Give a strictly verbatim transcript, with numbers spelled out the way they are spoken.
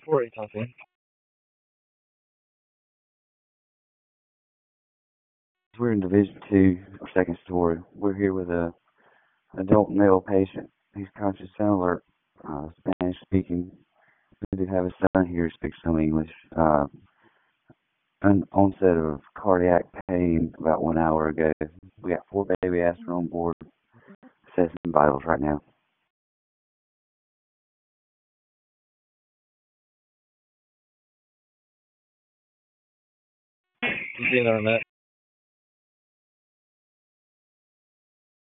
four eight talking. We're in Division Two, second story. We're here with a adult male patient. He's conscious and alert, uh, Spanish speaking. We do have a son here who speaks some English. Uh, an onset of cardiac pain about one hour ago. We got four baby aspirin on board. Assessing vitals right now. You see there, Matt?